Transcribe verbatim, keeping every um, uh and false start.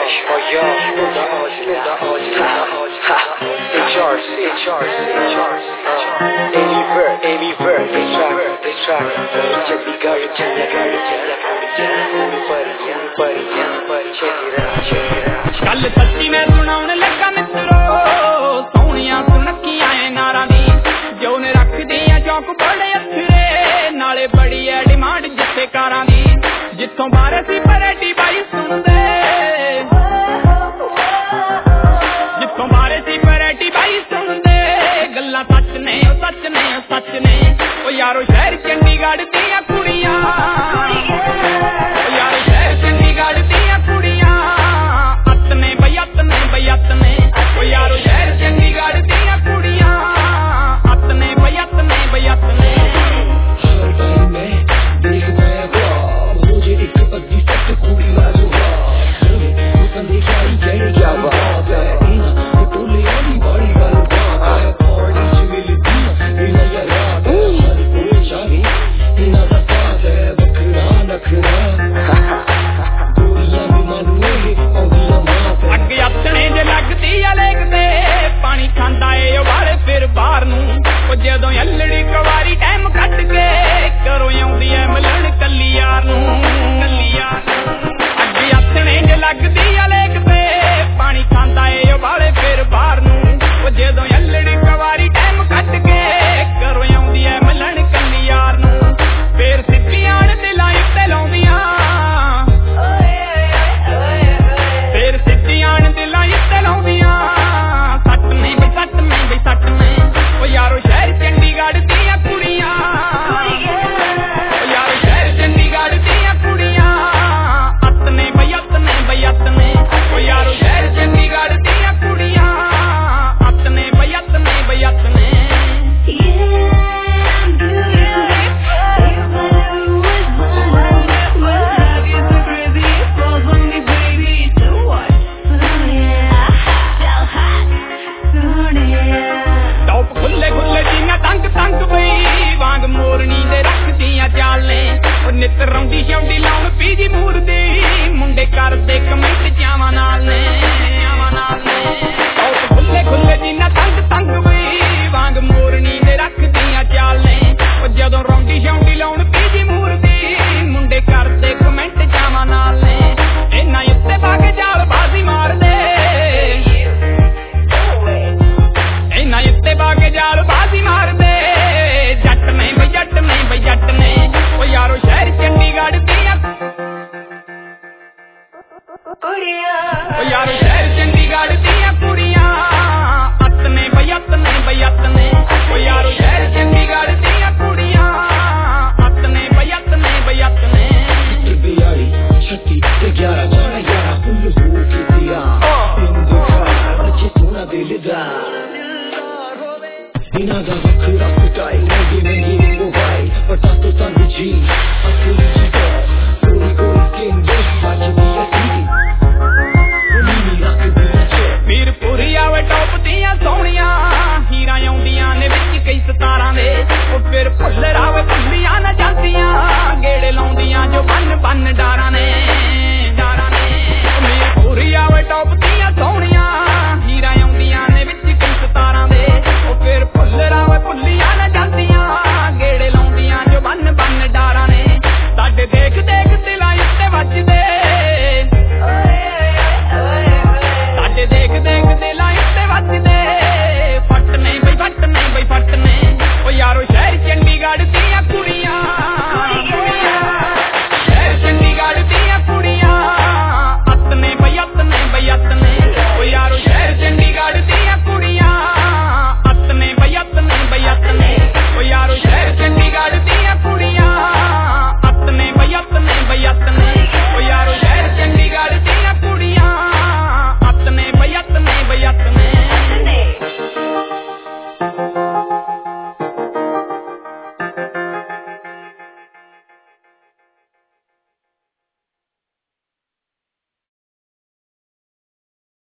Osh, oh yo, Linda Osh, Linda Osh, Linda Osh, ha. H R C, H R C, H R C, Amy Bird, Amy Bird, this track, this track. Check the guy, check the guy, check the guy, buddy, buddy, buddy, check it out, check it out. कल सच्ची मैं सुनाउन लगा मित्रो सोहणियां सुनकियां ए नारां दी जो ने रख दियां चौक बड़े अथरे नाले बड़ी है डिमांड जिथे कारां दी जिथों बारे सी परेटी बाई सुनदे जिथों बारे सी परेटी बाई सुनदे गल्लां सच ने सच ने सच ने ओ यारो शहर चंडीगढ़ दियां कुड़ियां